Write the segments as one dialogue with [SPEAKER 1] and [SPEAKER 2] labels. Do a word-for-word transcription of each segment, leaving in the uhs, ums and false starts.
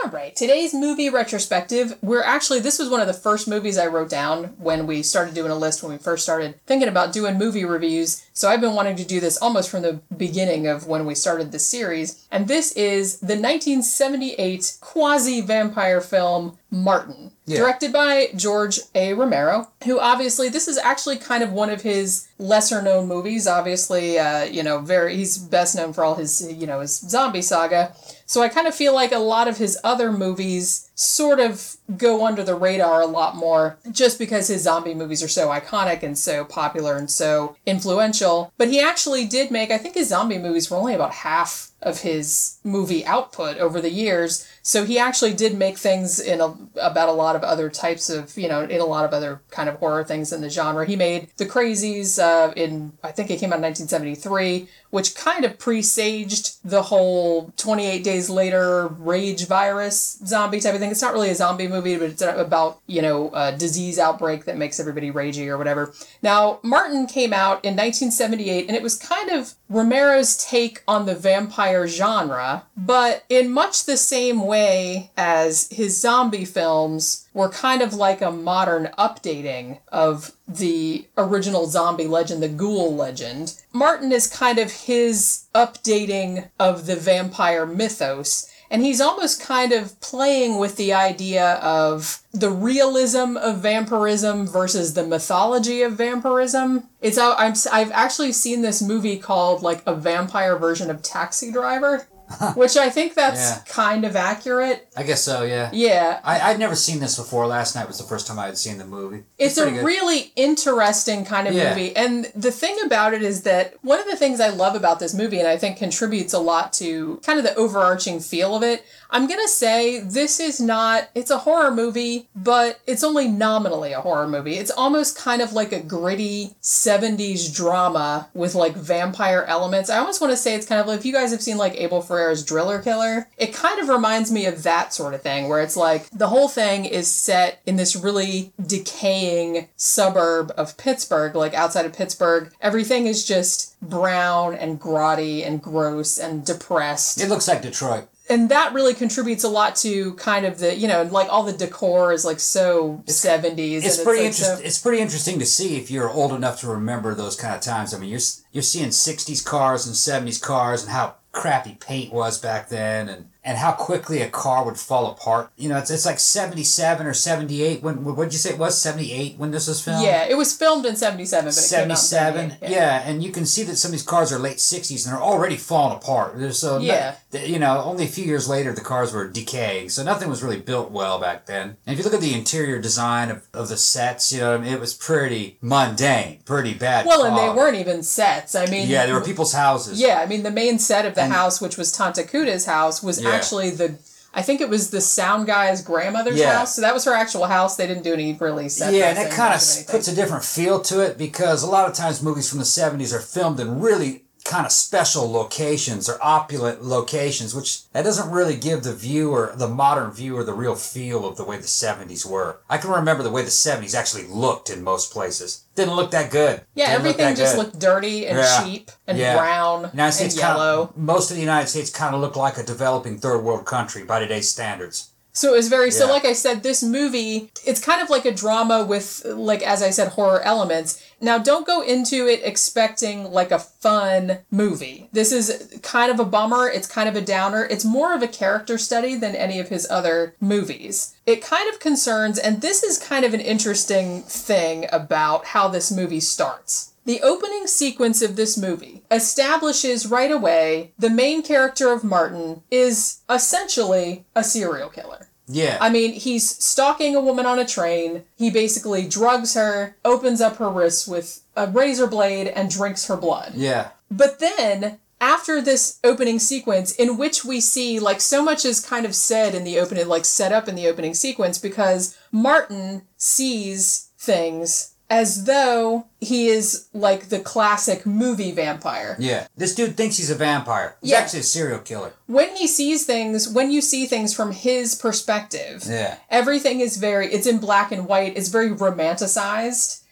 [SPEAKER 1] All right, today's movie retrospective, we're actually, this was one of the first movies I wrote down when we started doing a list, when we first started thinking about doing movie reviews. So I've been wanting to do this almost from the beginning of when we started this series. And this is the nineteen seventy-eight quasi-vampire film, Martin. Yeah. Directed by George A. Romero, who obviously, this is actually kind of one of his lesser known movies. Obviously, uh, you know, very, he's best known for all his, you know, his zombie saga. So I kind of feel like a lot of his other movies sort of go under the radar a lot more just because his zombie movies are so iconic and so popular and so influential. But he actually did make, I think his zombie movies were only about half of his movie output over the years. So he actually did make things in a, about a lot of other types of, you know, in a lot of other kind of horror things in the genre. He made The Crazies uh, in, I think it came out in nineteen seventy-three, which kind of presaged the whole twenty-eight Days Later rage virus zombie type of thing. It's not really a zombie movie, but it's about, you know, a disease outbreak that makes everybody ragey or whatever. Now, Martin came out in nineteen seventy-eight, and it was kind of Romero's take on the vampire genre, but in much the same way as his zombie films were kind of like a modern updating of the original zombie legend, the ghoul legend. Martin is kind of his updating of the vampire mythos. And he's almost kind of playing with the idea of the realism of vampirism versus the mythology of vampirism. It's I'm, I've actually seen this movie called like a vampire version of Taxi Driver. Which I think that's yeah. kind of accurate.
[SPEAKER 2] I guess so, yeah.
[SPEAKER 1] Yeah.
[SPEAKER 2] I, I'd never seen this before. Last night was the first time I had seen the movie.
[SPEAKER 1] It's, it's a good. really interesting kind of yeah. movie. And the thing about it is that one of the things I love about this movie, and I think contributes a lot to kind of the overarching feel of it, I'm going to say this is not, it's a horror movie, but it's only nominally a horror movie. It's almost kind of like a gritty seventies drama with like vampire elements. I almost want to say it's kind of like, if you guys have seen like Abel Ferrara's Driller Killer, it kind of reminds me of that sort of thing, where it's like the whole thing is set in this really decaying suburb of Pittsburgh, like outside of Pittsburgh. Everything is just brown and grotty and gross and depressed.
[SPEAKER 2] It looks like Detroit.
[SPEAKER 1] And that really contributes a lot to kind of the, you know, like all the decor is like so it's, seventies.
[SPEAKER 2] It's
[SPEAKER 1] and
[SPEAKER 2] pretty
[SPEAKER 1] it's like
[SPEAKER 2] interesting. So... It's pretty interesting to see if you're old enough to remember those kind of times. I mean, you're you're seeing sixties cars and seventies cars and how crappy paint was back then, and, and how quickly a car would fall apart. You know, it's it's like seventy-seven or seventy-eight. When what did you say it was? seventy-eight when this was filmed?
[SPEAKER 1] Yeah, it was filmed in seventy-seven, but
[SPEAKER 2] seventy-seven,
[SPEAKER 1] it came out in
[SPEAKER 2] yeah. yeah, and you can see that some of these cars are late sixties and they're already falling apart. So
[SPEAKER 1] yeah.
[SPEAKER 2] Not, you know, only a few years later the cars were decaying, so nothing was really built well back then. And if you look at the interior design of, of the sets, you know, I mean, it was pretty mundane, pretty bad.
[SPEAKER 1] Well,
[SPEAKER 2] quality.
[SPEAKER 1] And they weren't even sets. I mean,
[SPEAKER 2] yeah, they were people's houses.
[SPEAKER 1] Yeah, I mean, the main set of the
[SPEAKER 2] and,
[SPEAKER 1] house, which was Tanta Kuda's house, was
[SPEAKER 2] yeah.
[SPEAKER 1] actually the, I think it was the sound guy's grandmother's
[SPEAKER 2] yeah.
[SPEAKER 1] house. So that was her actual house. They didn't do any really set.
[SPEAKER 2] Yeah, and it kind of
[SPEAKER 1] of
[SPEAKER 2] puts a different feel to it, because a lot of times movies from the seventies are filmed in really kind of special locations or opulent locations, which that doesn't really give the viewer, the modern viewer, the real feel of the way the seventies were. I can remember the way the seventies actually looked in most places. Didn't look that good.
[SPEAKER 1] Yeah,
[SPEAKER 2] Didn't
[SPEAKER 1] everything just
[SPEAKER 2] good.
[SPEAKER 1] looked dirty and
[SPEAKER 2] yeah.
[SPEAKER 1] cheap and
[SPEAKER 2] yeah.
[SPEAKER 1] brown
[SPEAKER 2] United States
[SPEAKER 1] and yellow.
[SPEAKER 2] Kind of, most of the United States kind of looked like a developing third world country by today's standards.
[SPEAKER 1] So it was very,
[SPEAKER 2] yeah.
[SPEAKER 1] so like I said, this movie, it's kind of like a drama with, like, as I said, horror elements. Now, don't go into it expecting, like, a fun movie. This is kind of a bummer. It's kind of a downer. It's more of a character study than any of his other movies. It kind of concerns, and this is kind of an interesting thing about how this movie starts. The opening sequence of this movie establishes right away the main character of Martin is essentially a serial killer.
[SPEAKER 2] Yeah.
[SPEAKER 1] I mean, he's stalking a woman on a train. He basically drugs her, opens up her wrists with a razor blade, and drinks her blood.
[SPEAKER 2] Yeah.
[SPEAKER 1] But then, after this opening sequence, in which we see, like, so much is kind of said in the opening, like, set up in the opening sequence, because Martin sees things as though he is like the classic movie vampire.
[SPEAKER 2] Yeah. This dude thinks he's a vampire. He's
[SPEAKER 1] yeah.
[SPEAKER 2] actually a serial killer.
[SPEAKER 1] When he sees things, when you see things from his perspective,
[SPEAKER 2] yeah.
[SPEAKER 1] everything is very, it's in black and white, it's very romanticized.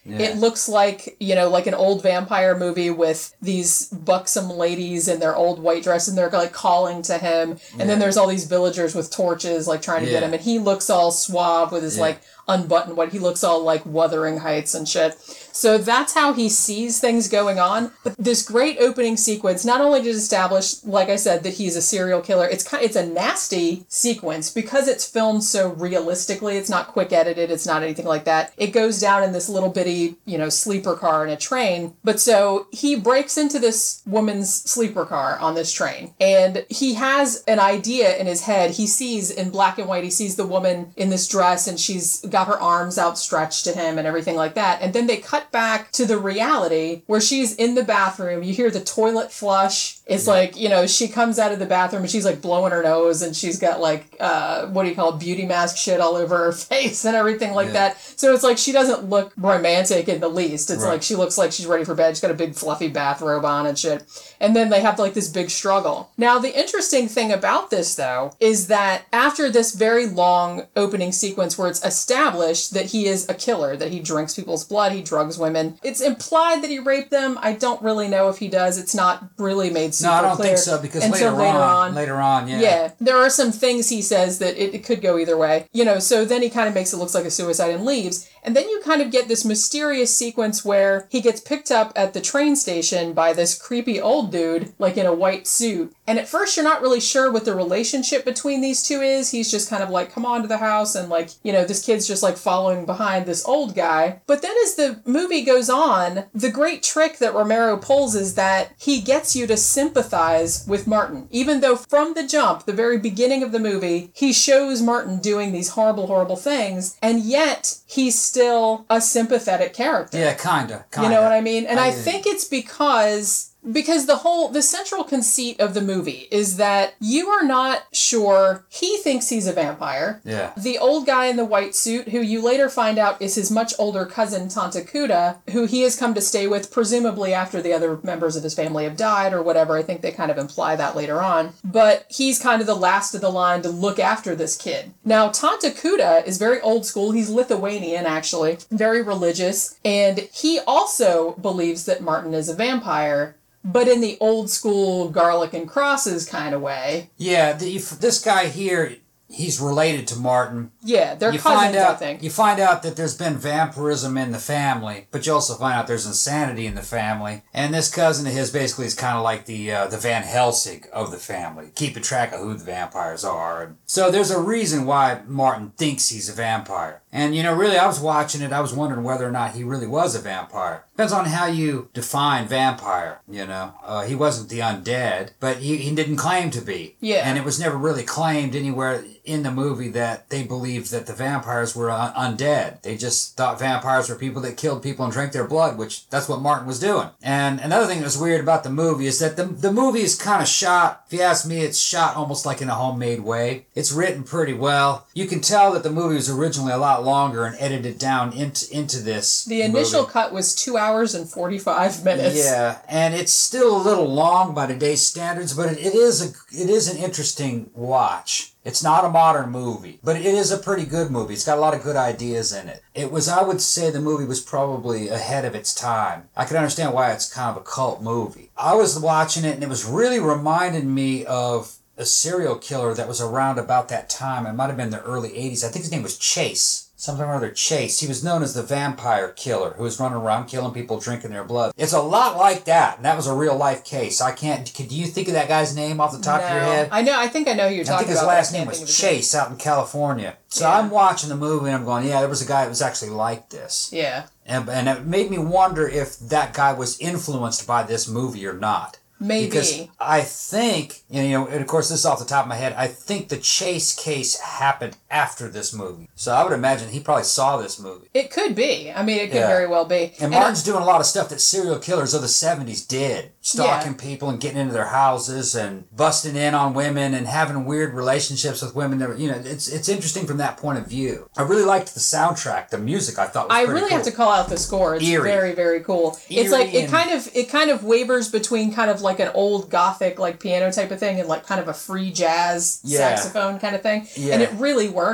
[SPEAKER 2] Yeah.
[SPEAKER 1] It looks like, you know, like an old vampire movie with these buxom ladies in their old white dress and they're like calling to him. And
[SPEAKER 2] yeah.
[SPEAKER 1] then there's all these villagers with torches like trying to
[SPEAKER 2] yeah.
[SPEAKER 1] get him. And he looks all suave with his
[SPEAKER 2] yeah.
[SPEAKER 1] like unbuttoned what he looks all like Wuthering Heights and shit. So that's how he sees things going on. But this great opening sequence not only did establish, like I said, that he's a serial killer. It's kind, it's a nasty sequence because it's filmed so realistically. It's not quick edited. It's not anything like that. It goes down in this little bitty, you know, sleeper car in a train. But so he breaks into this woman's sleeper car on this train, and he has an idea in his head. He sees in black and white. He sees the woman in this dress, and she's got her arms outstretched to him and everything like that. And then they cut back to the reality where she's in the bathroom. You hear the toilet flush. It's yeah. like, you know, she comes out of the bathroom and she's like blowing her nose and she's got like, uh, what do you call it, beauty mask shit all over her face and everything like yeah. that. So it's like she doesn't look romantic in the least. It's right. like she looks like she's ready for bed. She's got a big fluffy bathrobe on and shit. And then they have like this big struggle. Now, the interesting thing about this, though, is that after this very long opening sequence where it's established that he is a killer, that he drinks people's blood, he drugs women, it's implied that he raped them. I don't really know if he does. It's not really made super clear.
[SPEAKER 2] No, I don't think so, because later, later on, on, later on, yeah.
[SPEAKER 1] Yeah, there are some things he says that it, it could go either way. You know, so then he kind of makes it look like a suicide and leaves. And then you kind of get this mysterious sequence where he gets picked up at the train station by this creepy old dude, like in a white suit. And at first you're not really sure what the relationship between these two is. He's just kind of like, come on to the house. And like, you know, this kid's just like following behind this old guy. But then as the movie goes on, the great trick that Romero pulls is that he gets you to sympathize with Martin. Even though from the jump, the very beginning of the movie, he shows Martin doing these horrible, horrible things. And yet he's still a sympathetic character.
[SPEAKER 2] Yeah, kinda, kinda.
[SPEAKER 1] You know what I mean? And I,
[SPEAKER 2] I
[SPEAKER 1] think it's because... Because the whole, the central conceit of the movie is that you are not sure. He thinks he's a vampire.
[SPEAKER 2] Yeah.
[SPEAKER 1] The old guy in the white suit, who you later find out is his much older cousin, Tanta Kuda, who he has come to stay with, presumably after the other members of his family have died or whatever. I think they kind of imply that later on. But he's kind of the last of the line to look after this kid. Now, Tanta Kuda is very old school. He's Lithuanian, actually. Very religious. And he also believes that Martin is a vampire, but in the old school garlic and crosses kind of way.
[SPEAKER 2] Yeah, the, this guy here, he's related to Martin.
[SPEAKER 1] Yeah, they're
[SPEAKER 2] you
[SPEAKER 1] cousins,
[SPEAKER 2] find out,
[SPEAKER 1] I think.
[SPEAKER 2] You find out that there's been vampirism in the family, but you also find out there's insanity in the family. And this cousin of his basically is kind of like the uh, the Van Helsing of the family, keeping track of who the vampires are. And so there's a reason why Martin thinks he's a vampire. And, you know, really, I was watching it, I was wondering whether or not he really was a vampire. Depends on how you define vampire, you know. Uh, he wasn't the undead, but he, he didn't claim to be.
[SPEAKER 1] Yeah.
[SPEAKER 2] And it was never really claimed anywhere in the movie that they believed that the vampires were un- undead. They just thought vampires were people that killed people and drank their blood, which that's what Martin was doing. And another thing that was weird about the movie is that the, the movie is kind of shot, if you ask me, it's shot almost like in a homemade way. It's written pretty well. You can tell that the movie was originally a lot longer and edited down into, into this
[SPEAKER 1] The initial
[SPEAKER 2] movie.
[SPEAKER 1] cut was two hours and forty-five minutes.
[SPEAKER 2] Yeah, and it's still a little long by today's standards, but it, it is a it is an interesting watch. It's not a modern movie, but it is a pretty good movie. It's got a lot of good ideas in it. It was, I would say, the movie was probably ahead of its time. I can understand why it's kind of a cult movie. I was watching it, and it was really reminding me of a serial killer that was around about that time. It might have been the early eighties. I think his name was Chase. Something or other Chase. He was known as the vampire killer who was running around killing people, drinking their blood. It's a lot like that, and that was a real life case. I can't. Can, do you think of that guy's name off the top
[SPEAKER 1] no.
[SPEAKER 2] of your head?
[SPEAKER 1] I know. I think I know who you're talking about.
[SPEAKER 2] I think his
[SPEAKER 1] about,
[SPEAKER 2] last name was Chase out in California. So yeah. I'm watching the movie and I'm going, yeah, there was a guy that was actually like this.
[SPEAKER 1] Yeah.
[SPEAKER 2] And and it made me wonder if that guy was influenced by this movie or not.
[SPEAKER 1] Maybe.
[SPEAKER 2] Because I think, you know, and of course this is off the top of my head, I think the Chase case happened after this movie. So I would imagine he probably saw this movie.
[SPEAKER 1] It could be. I mean, it could
[SPEAKER 2] yeah.
[SPEAKER 1] very well be.
[SPEAKER 2] And, and Martin's doing a lot of stuff that serial killers of the seventies did. Stalking yeah. people and getting into their houses and busting in on women and having weird relationships with women. That, you know, it's it's interesting from that point of view. I really liked the soundtrack, the music. I thought was
[SPEAKER 1] I
[SPEAKER 2] pretty
[SPEAKER 1] really
[SPEAKER 2] cool.
[SPEAKER 1] have to call out the score. It's
[SPEAKER 2] Eerie.
[SPEAKER 1] very very cool.
[SPEAKER 2] Eerie
[SPEAKER 1] it's like it
[SPEAKER 2] and...
[SPEAKER 1] kind of it kind of wavers between kind of like an old gothic like piano type of thing and like kind of a free jazz
[SPEAKER 2] yeah.
[SPEAKER 1] saxophone kind of thing.
[SPEAKER 2] Yeah.
[SPEAKER 1] And it really works.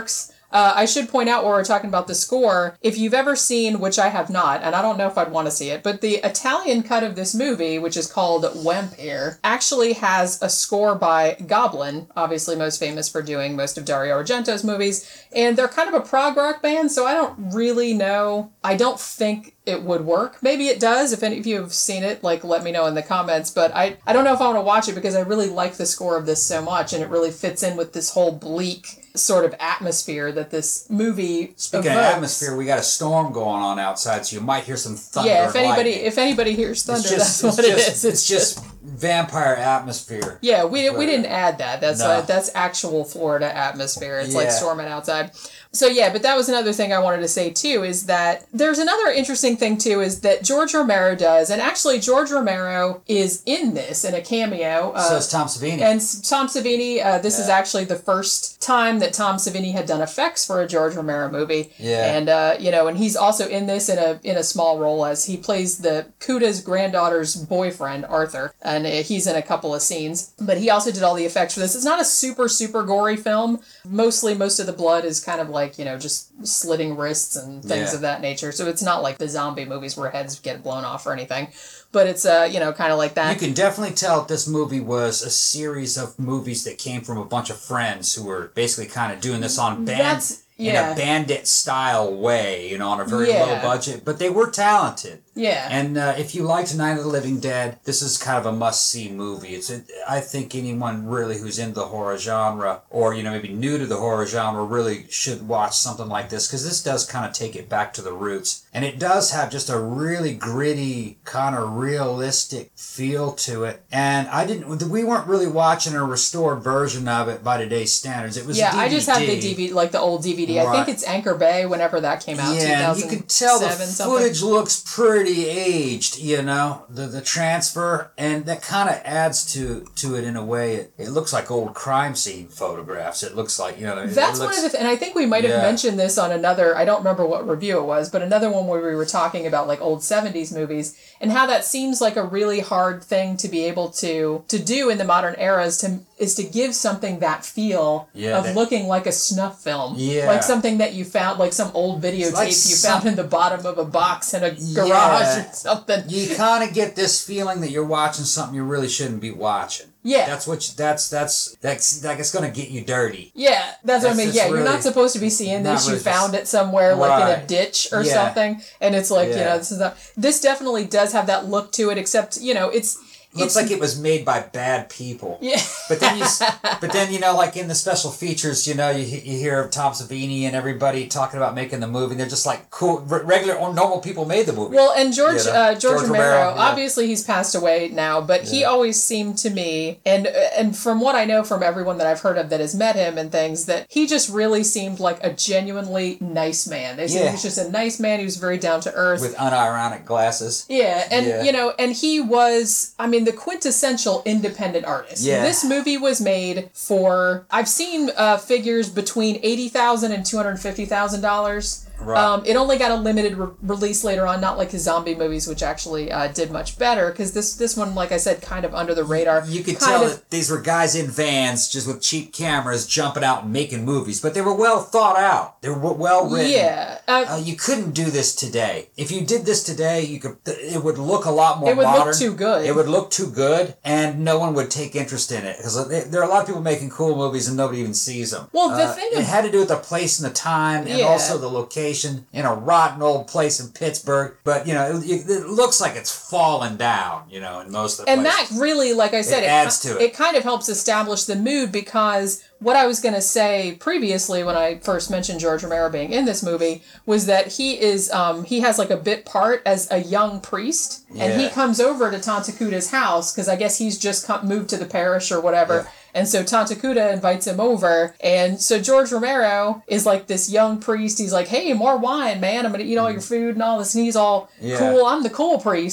[SPEAKER 1] Uh, I should point out while we're talking about the score, if you've ever seen, which I have not, and I don't know if I'd want to see it, but the Italian cut of this movie, which is called Vampire, actually has a score by Goblin, obviously most famous for doing most of Dario Argento's movies, and they're kind of a prog rock band, so I don't really know. I don't think it would work. Maybe it does. If any of you have seen it, like, let me know in the comments. But I, I don't know if I want to watch it because I really like the score of this so much, and it really fits in with this whole bleak sort of atmosphere that this movie
[SPEAKER 2] Speaking
[SPEAKER 1] evokes.
[SPEAKER 2] of atmosphere, we got a storm going on outside, so you might hear some thunder.
[SPEAKER 1] Yeah, if
[SPEAKER 2] and
[SPEAKER 1] anybody
[SPEAKER 2] lightning.
[SPEAKER 1] if anybody hears thunder,
[SPEAKER 2] It's just-
[SPEAKER 1] that's
[SPEAKER 2] it's
[SPEAKER 1] what
[SPEAKER 2] just-
[SPEAKER 1] it is.
[SPEAKER 2] It's just vampire atmosphere.
[SPEAKER 1] Yeah, we we
[SPEAKER 2] But-
[SPEAKER 1] didn't add that. That's
[SPEAKER 2] No.
[SPEAKER 1] uh, that's actual Florida atmosphere. It's like
[SPEAKER 2] Yeah.
[SPEAKER 1] storming outside. So yeah, but that was another thing I wanted to say too, is that there's another interesting thing too, is that George Romero does, and actually George Romero is in this in a cameo. Uh,
[SPEAKER 2] So is Tom Savini.
[SPEAKER 1] And Tom Savini, uh, this is
[SPEAKER 2] Yeah.
[SPEAKER 1] actually the first time that Tom Savini had done effects for a George Romero movie.
[SPEAKER 2] Yeah.
[SPEAKER 1] And, uh, you know, and he's also in this in a in a small role as he plays the Kuda's granddaughter's boyfriend, Arthur. And uh, he's in a couple of scenes. But he also did all the effects for this. It's not a super, super gory film. Mostly, most of the blood is kind of like, you know, just slitting wrists and things
[SPEAKER 2] Yeah.
[SPEAKER 1] of that nature. So it's not like the zombie movies where heads get blown off or anything. But it's, uh, you know, kind of like that.
[SPEAKER 2] You can definitely tell that this movie was a series of movies that came from a bunch of friends who were basically kind of doing this on band
[SPEAKER 1] That's- yeah.
[SPEAKER 2] in a bandit style way, you know, on a very
[SPEAKER 1] Yeah.
[SPEAKER 2] low budget. But they were talented.
[SPEAKER 1] Yeah.
[SPEAKER 2] And uh, if you liked Night of the Living Dead, this is kind of a must-see movie. It's a, I think anyone really who's into the horror genre, or you know maybe new to the horror genre, really should watch something like this, because this does kind of take it back to the roots, and it does have just a really gritty, kind of realistic feel to it. And I didn't, we weren't really watching a restored version of it by today's standards. It was
[SPEAKER 1] yeah,
[SPEAKER 2] a D V D.
[SPEAKER 1] I just have the D V D, like the old D V D. I
[SPEAKER 2] Right.
[SPEAKER 1] think it's Anchor Bay. Whenever that came out,
[SPEAKER 2] Yeah, and you can tell the
[SPEAKER 1] two thousand seven something.
[SPEAKER 2] footage looks pretty aged, you know, the the transfer, and that kind of adds to to it in a way. It, it looks like old crime scene photographs. It looks like, you know, it,
[SPEAKER 1] That's
[SPEAKER 2] it
[SPEAKER 1] one
[SPEAKER 2] looks,
[SPEAKER 1] of the, th- and I think we might have
[SPEAKER 2] Yeah.
[SPEAKER 1] mentioned this on another. I don't remember what review it was, but another one where we were talking about like old seventies movies and how that seems like a really hard thing to be able to to do in the modern eras to is to give something that feel
[SPEAKER 2] Yeah,
[SPEAKER 1] of
[SPEAKER 2] that-
[SPEAKER 1] looking like a snuff film,
[SPEAKER 2] Yeah.
[SPEAKER 1] like something that you found, like some old videotape
[SPEAKER 2] like
[SPEAKER 1] you
[SPEAKER 2] some-
[SPEAKER 1] found in the bottom of a box in a garage
[SPEAKER 2] Yeah.
[SPEAKER 1] or something.
[SPEAKER 2] you kind of get this feeling that you're watching something you really shouldn't be watching.
[SPEAKER 1] Yeah.
[SPEAKER 2] That's what you, that's that's that's like it's gonna get you dirty.
[SPEAKER 1] Yeah, that's, what I
[SPEAKER 2] That's
[SPEAKER 1] mean.
[SPEAKER 2] just
[SPEAKER 1] Yeah, you're
[SPEAKER 2] really-
[SPEAKER 1] not supposed to be seeing
[SPEAKER 2] not
[SPEAKER 1] this. You
[SPEAKER 2] really
[SPEAKER 1] found
[SPEAKER 2] just-
[SPEAKER 1] it somewhere, like in a
[SPEAKER 2] Right.
[SPEAKER 1] ditch or
[SPEAKER 2] Yeah.
[SPEAKER 1] something, and it's like, you
[SPEAKER 2] Yeah.
[SPEAKER 1] know, this is not. This definitely does have that look to it, except you know, it's
[SPEAKER 2] Looks
[SPEAKER 1] it's
[SPEAKER 2] like it was made by bad people.
[SPEAKER 1] yeah.
[SPEAKER 2] But then you, s- but then you know, like in the special features, you know, you he- you hear of Tom Savini and everybody talking about making the movie. And they're just like cool, r- regular or normal people made the movie.
[SPEAKER 1] Well, and George
[SPEAKER 2] You know,
[SPEAKER 1] uh, George,
[SPEAKER 2] George
[SPEAKER 1] Romero,
[SPEAKER 2] Romero, yeah.
[SPEAKER 1] obviously he's passed away now, but he
[SPEAKER 2] Yeah.
[SPEAKER 1] always seemed to me, and and from what I know from everyone that I've heard of that has met him and things, that he just really seemed like a genuinely nice man. They said he
[SPEAKER 2] Yeah.
[SPEAKER 1] was just a nice man. He was very down to earth.
[SPEAKER 2] With unironic glasses.
[SPEAKER 1] Yeah, and
[SPEAKER 2] Yeah.
[SPEAKER 1] you know, and he was, I mean, the quintessential independent artist.
[SPEAKER 2] Yeah.
[SPEAKER 1] This movie was made for, I've seen uh, figures between eighty thousand dollars and two hundred fifty thousand dollars.
[SPEAKER 2] Right.
[SPEAKER 1] Um, it only got a limited re- release later on, not like his zombie movies, which actually uh, did much better, because this this one, like I said, kind of under the radar.
[SPEAKER 2] You could
[SPEAKER 1] kind
[SPEAKER 2] tell
[SPEAKER 1] of,
[SPEAKER 2] that these were guys in vans just with cheap cameras jumping out and making movies, but they were well thought out. They were well written.
[SPEAKER 1] Yeah. Uh,
[SPEAKER 2] Uh, you couldn't do this today. If you did this today, you could. It would look a lot more
[SPEAKER 1] It would look
[SPEAKER 2] modern.
[SPEAKER 1] too good.
[SPEAKER 2] It would look too good, and no one would take interest in it because there are a lot of people making cool movies and nobody even sees them.
[SPEAKER 1] Well, the
[SPEAKER 2] Uh,
[SPEAKER 1] thing
[SPEAKER 2] it
[SPEAKER 1] of-
[SPEAKER 2] had to do with the place and the time, and
[SPEAKER 1] Yeah.
[SPEAKER 2] also the location in a rotten old place in Pittsburgh. But you know, it, it looks like it's fallen down. You know, in most of the
[SPEAKER 1] and
[SPEAKER 2] places.
[SPEAKER 1] that really, like I said,
[SPEAKER 2] It adds to it.
[SPEAKER 1] It kind of helps establish the mood, because what I was going to say previously when I first mentioned George Romero being in this movie was that he is um, he has like a bit part as a young priest, and he
[SPEAKER 2] Yeah.
[SPEAKER 1] comes over to Tantakuda's house because I guess he's just come, moved to the parish or whatever.
[SPEAKER 2] Yeah.
[SPEAKER 1] And so Tantakuda invites him over, and so George Romero is like this young priest. He's like, "Hey, more wine, man! I'm gonna eat all your food and all this." And he's all
[SPEAKER 2] Yeah.
[SPEAKER 1] cool. I'm the cool priest.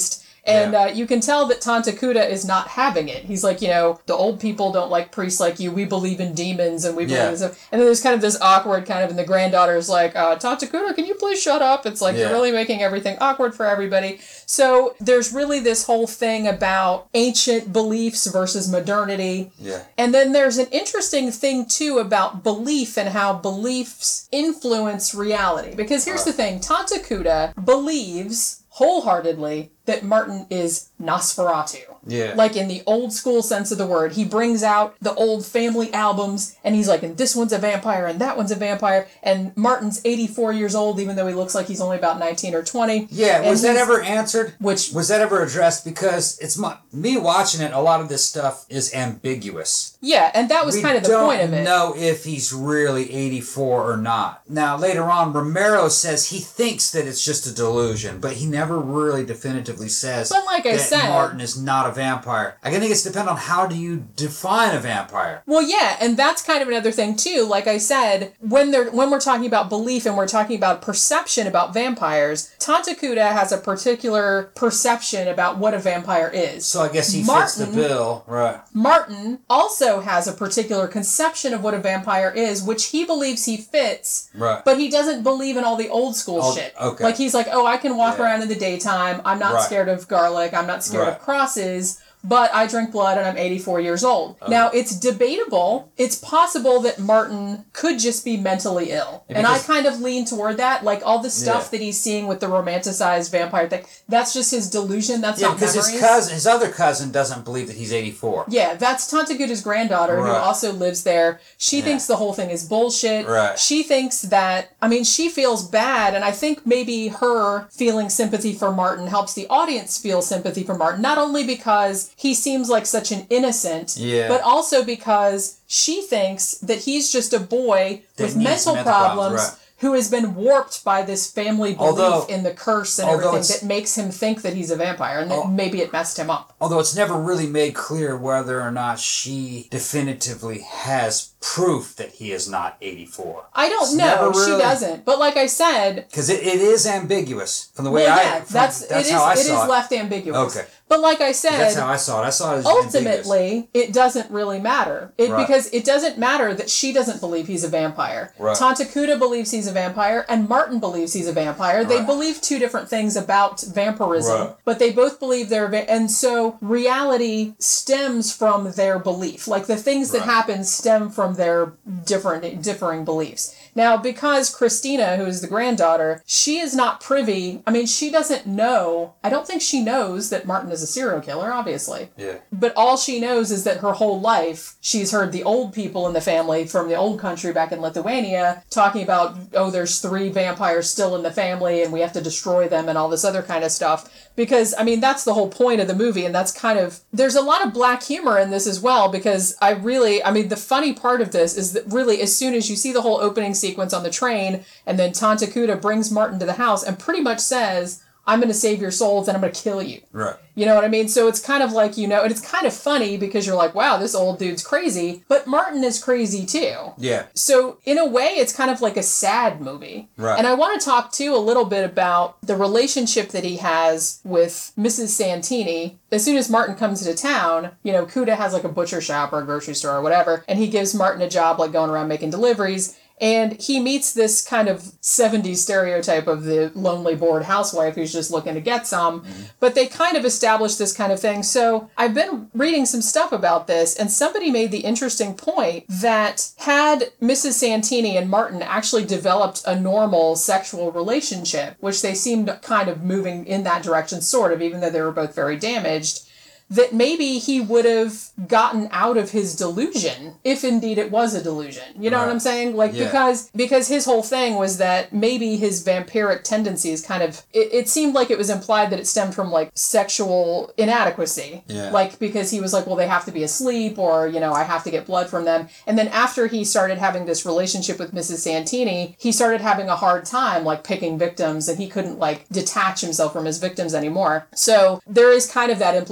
[SPEAKER 1] And
[SPEAKER 2] Yeah.
[SPEAKER 1] uh, you can tell that Tantakuda is not having it. He's like, you know, the old people don't like priests like you. We believe in demons and we believe
[SPEAKER 2] Yeah.
[SPEAKER 1] in stuff. And then there's kind of this awkward kind of, and the granddaughter's like, uh, Tantakuda, can you please shut up? It's like,
[SPEAKER 2] Yeah.
[SPEAKER 1] you're really making everything awkward for everybody. So there's really this whole thing about ancient beliefs versus modernity.
[SPEAKER 2] Yeah.
[SPEAKER 1] And then there's an interesting thing, too, about belief and how beliefs influence reality. Because here's the thing. Tantakuda believes wholeheartedly that Martin is Nosferatu.
[SPEAKER 2] Yeah.
[SPEAKER 1] Like in the old school sense of the word. He brings out the old family albums and he's like, and this one's a vampire and that one's a vampire. And Martin's eighty-four years old, even though he looks like he's only about nineteen or twenty.
[SPEAKER 2] Yeah,
[SPEAKER 1] And
[SPEAKER 2] was that
[SPEAKER 1] he's-
[SPEAKER 2] ever answered?
[SPEAKER 1] Which-
[SPEAKER 2] was that ever addressed? Because it's my, me watching it, a lot of this stuff is ambiguous.
[SPEAKER 1] Yeah, and that was
[SPEAKER 2] We
[SPEAKER 1] kind of the
[SPEAKER 2] don't
[SPEAKER 1] point of it.
[SPEAKER 2] know if he's really eighty-four or not. Now, later on, Romero says he thinks that it's just a delusion, but he never really definitively says
[SPEAKER 1] But like I
[SPEAKER 2] that
[SPEAKER 1] said-
[SPEAKER 2] Martin is not a vampire. I think it's dependent on how do you define a vampire.
[SPEAKER 1] Well, yeah, and that's kind of another thing too. Like I said, when they're when we're talking about belief and we're talking about perception about vampires, Tantakuda has a particular perception about what a vampire is.
[SPEAKER 2] So I guess he
[SPEAKER 1] Martin,
[SPEAKER 2] fits the bill. Right.
[SPEAKER 1] Martin also has a particular conception of what a vampire is, which he believes he fits,
[SPEAKER 2] Right.
[SPEAKER 1] but he doesn't believe in all the old school
[SPEAKER 2] Oh,
[SPEAKER 1] shit.
[SPEAKER 2] okay.
[SPEAKER 1] Like he's like, oh, I can walk
[SPEAKER 2] Yeah.
[SPEAKER 1] around in the daytime. I'm not
[SPEAKER 2] Right.
[SPEAKER 1] scared of garlic. I'm not scared
[SPEAKER 2] Right.
[SPEAKER 1] of crosses. But I drink blood and I'm eighty-four years old.
[SPEAKER 2] Okay.
[SPEAKER 1] Now, it's debatable. It's possible that Martin could just be mentally ill.
[SPEAKER 2] Yeah,
[SPEAKER 1] and I
[SPEAKER 2] because-
[SPEAKER 1] kind of lean toward that. Like, all the stuff
[SPEAKER 2] Yeah.
[SPEAKER 1] that he's seeing with the romanticized vampire thing, that's just his delusion. That's
[SPEAKER 2] Yeah,
[SPEAKER 1] not
[SPEAKER 2] because
[SPEAKER 1] memories.
[SPEAKER 2] his cousin, his other cousin, doesn't believe that he's eighty-four.
[SPEAKER 1] Yeah, that's Tantakuda's granddaughter who
[SPEAKER 2] Right.
[SPEAKER 1] also lives there. She
[SPEAKER 2] Yeah.
[SPEAKER 1] thinks the whole thing is bullshit.
[SPEAKER 2] Right.
[SPEAKER 1] She thinks that, I mean, she feels bad, and I think maybe her feeling sympathy for Martin helps the audience feel sympathy for Martin, not only because he seems like such an innocent,
[SPEAKER 2] Yeah.
[SPEAKER 1] but also because she thinks that he's just a boy
[SPEAKER 2] That
[SPEAKER 1] with
[SPEAKER 2] needs
[SPEAKER 1] mental,
[SPEAKER 2] mental
[SPEAKER 1] problems.
[SPEAKER 2] problems, right.
[SPEAKER 1] Who has been warped by this family belief
[SPEAKER 2] Although-
[SPEAKER 1] in the curse and
[SPEAKER 2] although
[SPEAKER 1] everything
[SPEAKER 2] it's-
[SPEAKER 1] that makes him think that he's a vampire, and that
[SPEAKER 2] Oh.
[SPEAKER 1] maybe it messed him up.
[SPEAKER 2] Although it's never really made clear whether or not she definitively has proof that he is not eighty-four.
[SPEAKER 1] I don't
[SPEAKER 2] It's
[SPEAKER 1] know.
[SPEAKER 2] never
[SPEAKER 1] She
[SPEAKER 2] really-
[SPEAKER 1] doesn't. But like I said,
[SPEAKER 2] Because it, it is ambiguous from the way
[SPEAKER 1] well,
[SPEAKER 2] I.
[SPEAKER 1] yeah,
[SPEAKER 2] from-
[SPEAKER 1] that's,
[SPEAKER 2] that's
[SPEAKER 1] it is
[SPEAKER 2] how I
[SPEAKER 1] it
[SPEAKER 2] saw
[SPEAKER 1] is
[SPEAKER 2] it.
[SPEAKER 1] left ambiguous.
[SPEAKER 2] Okay.
[SPEAKER 1] But like I said,
[SPEAKER 2] That's how I saw it. I saw it as ambiguous.
[SPEAKER 1] ultimately, it doesn't really matter. It
[SPEAKER 2] Right.
[SPEAKER 1] because it doesn't matter that she doesn't believe he's a vampire.
[SPEAKER 2] Right.
[SPEAKER 1] Tantakuda believes he's a vampire, and Martin believes he's a vampire. They
[SPEAKER 2] Right.
[SPEAKER 1] believe two different things about vampirism,
[SPEAKER 2] Right.
[SPEAKER 1] but they both believe they're va- and so reality stems from their belief. Like the things that
[SPEAKER 2] Right.
[SPEAKER 1] happen stem from their different differing beliefs. Now, because Christina, who is the granddaughter, she is not privy. I mean, she doesn't know. I don't think she knows that Martin is a serial killer, obviously.
[SPEAKER 2] Yeah.
[SPEAKER 1] But all she knows is that her whole life, she's heard the old people in the family from the old country back in Lithuania talking about, oh, there's three vampires still in the family and we have to destroy them and all this other kind of stuff. Because, I mean, that's the whole point of the movie, and that's kind of... There's a lot of black humor in this as well, because I really... I mean, the funny part of this is that really, as soon as you see the whole opening sequence on the train, and then Tantakuda brings Martin to the house and pretty much says, I'm going to save your souls and I'm going to kill you.
[SPEAKER 2] Right.
[SPEAKER 1] You know what I mean? So it's kind of like, you know, and it's kind of funny because you're like, wow, this old dude's crazy. But Martin is crazy too.
[SPEAKER 2] Yeah.
[SPEAKER 1] So in a way, it's kind of like a sad movie.
[SPEAKER 2] Right.
[SPEAKER 1] And I want to talk too a little bit about the relationship that he has with Missus Santini. As soon as Martin comes to town, you know, Kuda has like a butcher shop or a grocery store or whatever. And he gives Martin a job like going around making deliveries. And he meets this kind of seventies stereotype of the lonely, bored housewife who's just looking to get some. Mm-hmm. But they kind of establish this kind of thing. So I've been reading some stuff about this, and somebody made the interesting point that had Missus Santini and Martin actually developed a normal sexual relationship, which they seemed kind of moving in that direction, sort of, even though they were both very damaged, that maybe he would have gotten out of his delusion, if indeed it was a delusion. You know
[SPEAKER 2] Right.
[SPEAKER 1] what I'm saying? Like,
[SPEAKER 2] Yeah.
[SPEAKER 1] because because his whole thing was that maybe his vampiric tendencies kind of, it, it seemed like it was implied that it stemmed from, like, sexual inadequacy.
[SPEAKER 2] Yeah.
[SPEAKER 1] Like, because he was like, well, they have to be asleep, or, you know, I have to get blood from them. And then after he started having this relationship with Missus Santini, he started having a hard time, like, picking victims, and he couldn't, like, detach himself from his victims anymore. So there is kind of that implication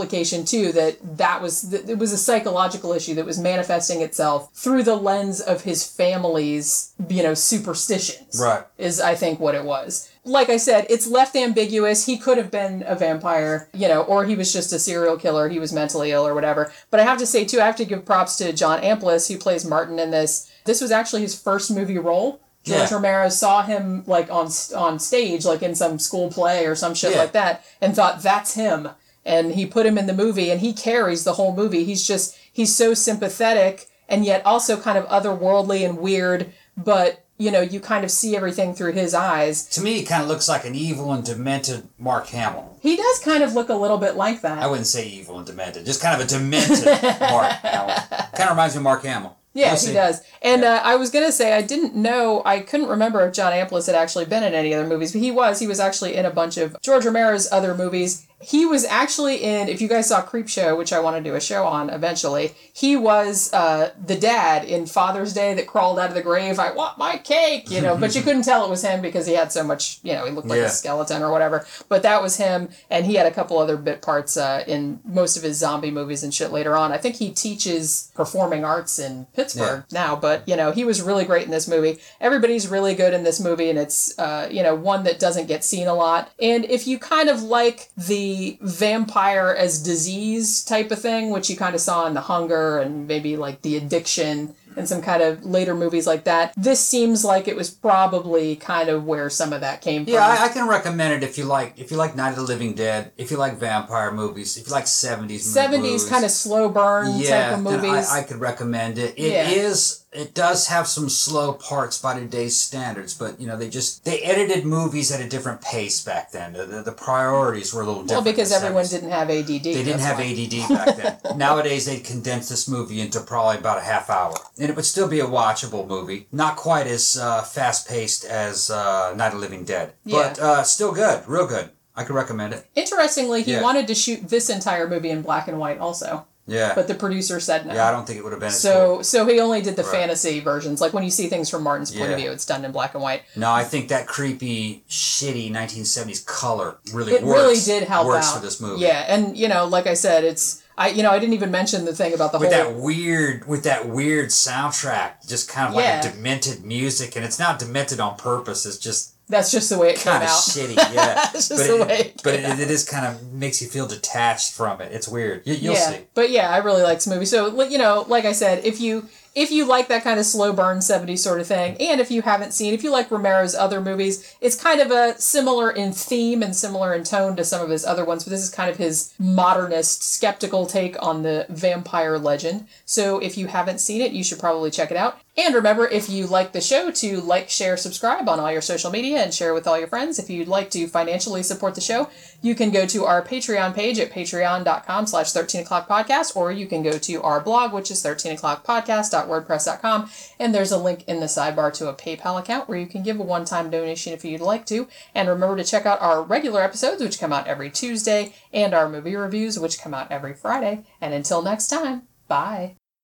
[SPEAKER 1] mentioned too that that was it was a psychological issue that was manifesting itself through the lens of his family's, you know, superstitions.
[SPEAKER 2] Right.
[SPEAKER 1] Is I think what it was. Like I said, it's left ambiguous. He could have been a vampire, you know, or he was just a serial killer. He was mentally ill or whatever. But I have to say, too, I have to give props to John Amplas, who plays Martin in this. This was actually his first movie role. George yeah. Romero saw him, like, on on stage, like, in some school play or some shit yeah. like that, and thought, that's him. And he put him in the movie, and he carries the whole movie. He's just, he's so sympathetic, and yet also kind of otherworldly and weird, but... you know, you kind of see everything through his eyes.
[SPEAKER 2] To me, he kind of looks like an evil and demented Mark Hamill.
[SPEAKER 1] He does kind of look a little bit like that.
[SPEAKER 2] I wouldn't say evil and demented. Just kind of a demented Mark Hamill. Kind of reminds me of Mark Hamill.
[SPEAKER 1] Yeah, he does. And yeah. uh, I was going to say, I didn't know, I couldn't remember if John Amplas had actually been in any other movies, but he was. He was actually in a bunch of George Romero's other movies. He was actually in, if you guys saw Creepshow, which I want to do a show on eventually, he was uh, the dad in Father's Day that crawled out of the grave, I want my cake, you know, but you couldn't tell it was him because he had so much, you know, he looked like yeah. a skeleton or whatever, but that was him, and he had a couple other bit parts uh, in most of his zombie movies and shit later on. I think he teaches performing arts in Pittsburgh yeah. now, but, you know, he was really great in this movie. Everybody's really good in this movie, and it's, uh, you know, one that doesn't get seen a lot, and if you kind of like the vampire as disease type of thing, which you kind of saw in The Hunger and maybe like The Addiction and some kind of later movies like that, this seems like it was probably kind of where some of that came
[SPEAKER 2] yeah,
[SPEAKER 1] from.
[SPEAKER 2] Yeah, I, I can recommend it if you like if you like Night of the Living Dead, if you like vampire movies, if you like seventies
[SPEAKER 1] seventies
[SPEAKER 2] movies.
[SPEAKER 1] kind of slow burn
[SPEAKER 2] yeah,
[SPEAKER 1] type of movies.
[SPEAKER 2] I, I could recommend it. It
[SPEAKER 1] yeah.
[SPEAKER 2] is it does have some slow parts by today's standards, but you know, they just they edited movies at a different pace back then. The, the, the priorities were a little different.
[SPEAKER 1] Well, because everyone didn't have A D D.
[SPEAKER 2] They didn't have why. A D D back then. Nowadays, they condense this movie into probably about a half hour. And it would still be a watchable movie. Not quite as uh, fast-paced as uh, Night of the Living Dead.
[SPEAKER 1] Yeah.
[SPEAKER 2] But uh, still good. Real good. I could recommend it.
[SPEAKER 1] Interestingly, he
[SPEAKER 2] yeah.
[SPEAKER 1] wanted to shoot this entire movie in black and white also.
[SPEAKER 2] Yeah.
[SPEAKER 1] But the producer said no.
[SPEAKER 2] Yeah, I don't think it would have been as
[SPEAKER 1] so,
[SPEAKER 2] cool.
[SPEAKER 1] So he only did the
[SPEAKER 2] right.
[SPEAKER 1] fantasy versions. Like when you see things from Martin's point
[SPEAKER 2] yeah.
[SPEAKER 1] of view, it's done in black and white.
[SPEAKER 2] No, I think that creepy, shitty nineteen seventies color really
[SPEAKER 1] it
[SPEAKER 2] works.
[SPEAKER 1] It really did help
[SPEAKER 2] works
[SPEAKER 1] out.
[SPEAKER 2] for this movie.
[SPEAKER 1] Yeah, and you know, like I said, it's... I you know I didn't even mention the thing about the
[SPEAKER 2] with
[SPEAKER 1] whole...
[SPEAKER 2] that weird with that weird soundtrack, just kind of like
[SPEAKER 1] yeah.
[SPEAKER 2] a demented music, and it's not demented on purpose. It's just...
[SPEAKER 1] That's just the way it came out.
[SPEAKER 2] Kind of shitty, yeah.
[SPEAKER 1] It's just
[SPEAKER 2] but
[SPEAKER 1] the
[SPEAKER 2] it,
[SPEAKER 1] way it
[SPEAKER 2] But
[SPEAKER 1] came
[SPEAKER 2] it,
[SPEAKER 1] out.
[SPEAKER 2] it is kind of makes you feel detached from it. It's weird. You, you'll
[SPEAKER 1] yeah.
[SPEAKER 2] see.
[SPEAKER 1] But yeah, I really like this movie. So, you know, like I said, if you if you like that kind of slow burn seventies sort of thing, and if you haven't seen, if you like Romero's other movies, it's kind of a similar in theme and similar in tone to some of his other ones, but this is kind of his modernist, skeptical take on the vampire legend. So if you haven't seen it, you should probably check it out. And remember, if you like the show, to like, share, subscribe on all your social media and share with all your friends. If you'd like to financially support the show, you can go to our Patreon page at patreon.com slash 13 o'clock podcast, or you can go to our blog, which is thirteen o'clock podcast dot wordpress dot com, and there's a link in the sidebar to a PayPal account where you can give a one-time donation if you'd like to. And remember to check out our regular episodes, which come out every Tuesday, and our movie reviews, which come out every Friday. And until next time, bye.